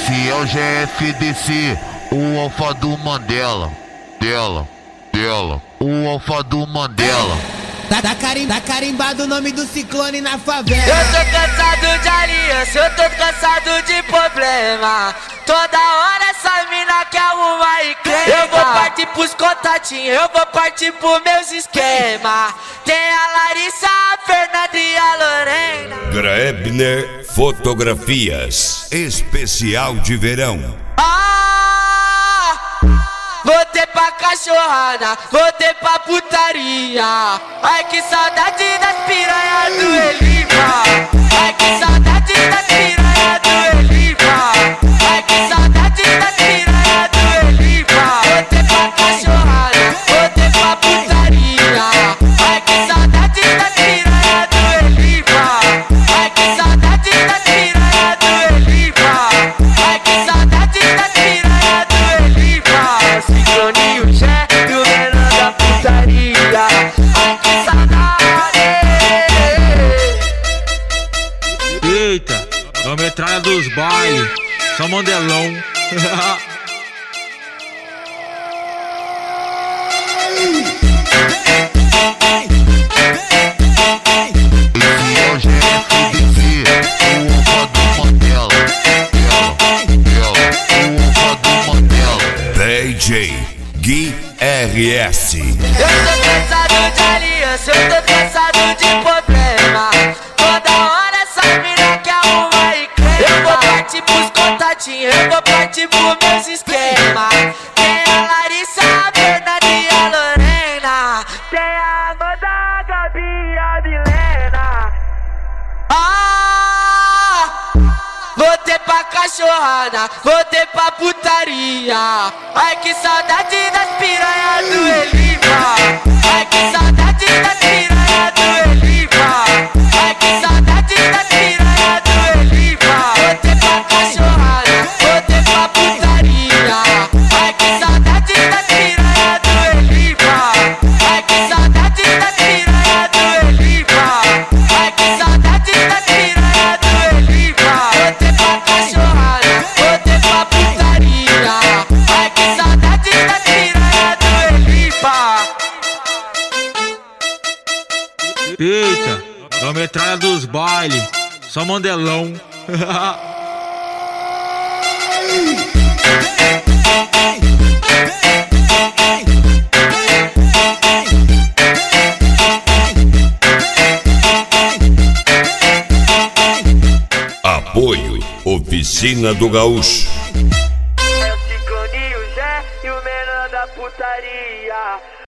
Esse é o GFDC, o alfa do Mandela. Dela, o alfa do Mandela. Tá carimbado o nome do ciclone na favela. Eu tô cansado de aliança, eu tô cansado de problema. Toda hora essa mina quer arrumar e crema. Eu vou partir pros contatinhos, eu vou partir pros meus esquemas. Tem a Larissa, a Fernanda e a Lorena. Grebner Fotografias, especial de verão. Voltei pra cachorrada, voltei pra putaria. Ai que saudade das piranhas do Elipa. Ai que saudade das piranhas do Elipa. Ai que saudade das piranhas do Elipa. Voltei pra cachorrada, voltei pra putaria. Ai que saudade das piranhas do Elipa. Ai que saudade das piranhas do Elipa. Ai que saudade das piranhas do Elipa. Cicloninho Jé e o menor da putaria. Ai que saudade. Eita, é a metralha dos bailes, só Mandelão. Esse é o GFDC, o alfa do Mandela. Dela, o alfa do Mandela. DJ Gui RS. Eu tô cansado de aliança, eu tô cansado de problema. Toda hora essa mina quer arrumar e crema. Eu vou partir pros contatinhos, eu vou partir pros meus esquemas. Tem a Larissa, a Fernanda e a Lorena. Tem a Amanda, a Gabi e a Milena. Voltei pra cachorrada, voltei pra putaria. Ai que saudade das piranhas do Elipa. Ai que saudade das piranhas do Elipa. Ai que saudade das piranhas do Elipa. Voltei pra cachorrada, voltei pra putaria. Ai que saudade das piranhas do Elipa. Ai que saudade das piranhas do Elipa. Ai que saudade das piranhas do Elipa. Voltei pra cachorrada, voltei pra putaria. Ai que saudade das piranhas do Elipa. Eita, é a metralha dos bailes, só Mandelão. Apoio Oficina do Gaúcho. É o Cicloninho Jé e o menor da putaria.